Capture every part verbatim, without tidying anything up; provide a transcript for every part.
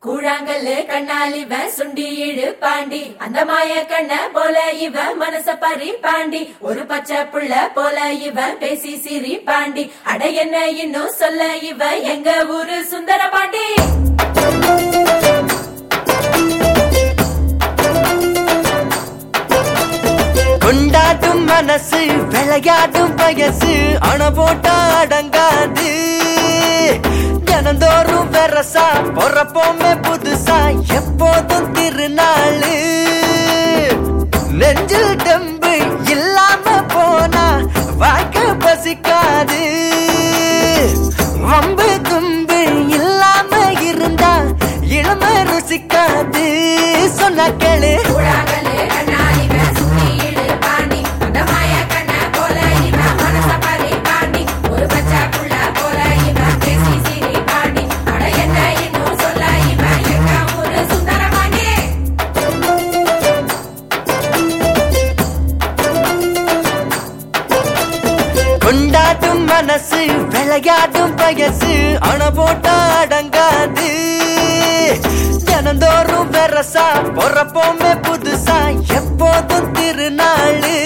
கூழாங்கல்லு கண்ணால் இவன் சுண்டி இழு பாண்டி அந்த மாய கண்ண போல இவன் மனச பறி பாண்டி ஒரு பச்சை புள்ள போல இவன் பேசி சிரி பாண்டி அட என்ன இன்னும் சொல்ல இவன் எங்க ஊரு சுந்தர பாண்டி. கொண்டாடும் மனசு விளையாடும் வயசு அண போட்டா அடங்காது. தினந்தோறும் வெரசா பொறப்போமே புதுசா எப்போதும் திருநாளு. நெஞ்சில் டெம்பு இல்லாம போனா வாழ்க்கை பசிக்காது. வம்பு தும்பு இல்லாம இருந்தா இளம ருசிக்காது. சொன்ன கேளு கொண்டாடும் மனசு விளையாடும் வயசு அண போட்டா அடங்காது. தினந்தோறும் வெரசா பொறப்போமே புதுசா எப்போதும் திருநாளு.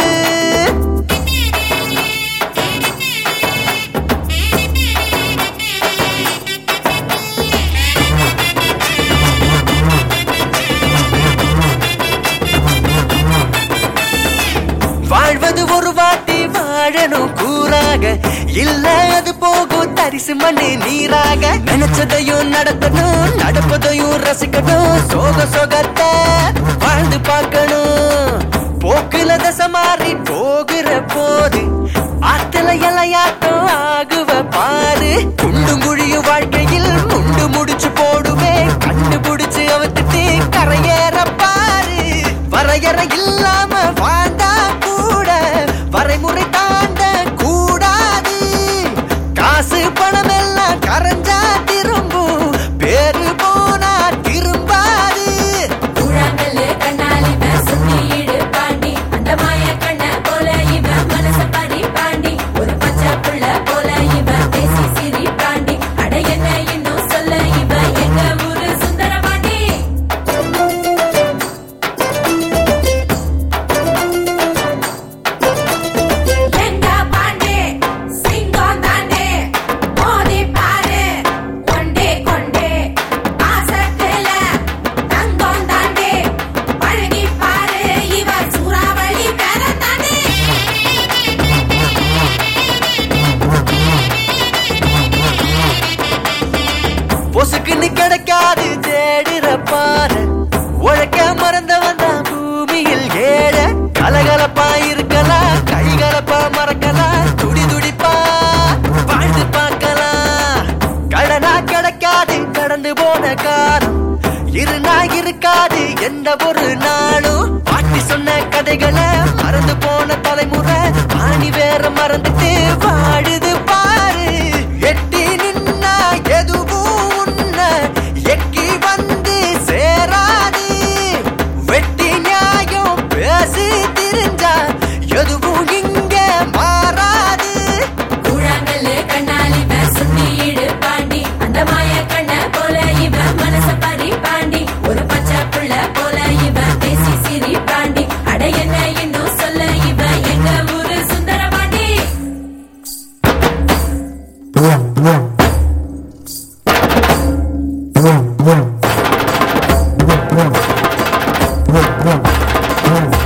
வாழ்வது ஒரு வாட்டி வாழணும் கூறாக, இல்ல அது போகும் தரிசு மண்ணு நீராக. நினைச்சதையும் நடத்தணும் நடப்பதையும் ரசிக்கணும். சோக சோகத்தை வாழ்ந்து பார்க்கணும். போக்குல தசை மாறி போகிற போது ஆத்தல இலையாட்டம் ஆகுவ பாரு. குண்டு குழியும் வாழ்க்கையில் முண்டு முடிச்சு போடுவே. கண்டுபிடிச்சு அவத்துட்டு கரையேற பாரு. வரையற இல்லாம வாழ்ந்தா கூட வரைமுறை தாண்ட கூடாது. காசு பணம் எல்லாம் கரைஞ்சா திரும்பும், பேரு போனா திரும்பாது. கூழாங்கல்லு கண்ணால் இவன் சுண்டி இழு பாண்டி அந்த மாய கண்ண போல இவன் மனச பறி பாண்டி ஒரு பச்சை புள்ள போல இவன் பேசி சிரி பாண்டி அட என்ன இன்னும் சொல்ல இவன் எங்க ஊரு சுந்தர பாண்டி. பொசுக்குன்னு கிடைக்காது தேடுற பாரு. உழைக்க மறந்தவன் தான் பூமியில் ஏழ. கலகலப்பா இருக்கலாம் கைகலப்பா மறக்கலாம். துடி துடிப்பா வாழ்ந்து பார்க்கலாம். கடனா கிடைக்காது கடந்து போன காலம் இருநா இருக்காது எந்த ஒரு நாளும். பாட்டி சொன்ன கதைகளை மறந்து போன தலைமுறை பாணி வேற மறந்துட்டு வாழுது பாரு. எட்டி நின்னா எதுவும் உன்ன எக்கி வந்து சேராது. வெட்டி நியாயம் பேசி திரிஞ்சா எதுவும் இங்க மாறாது. கூழாங்கல்லு கண்ணால் இவன் சுண்டி இழு பாண்டி அந்த மாய கண்ண போல இவன் மனச பறி பாண்டி ஒரு பச்சை புள்ள போல இவன் பேசி சிரி பாண்டி அட என்ன இன்னும் சொல்ல இவன் எங்க ஊரு சுந்தர Pandi. Boom, boom, boom, boom, boom, boom, boom.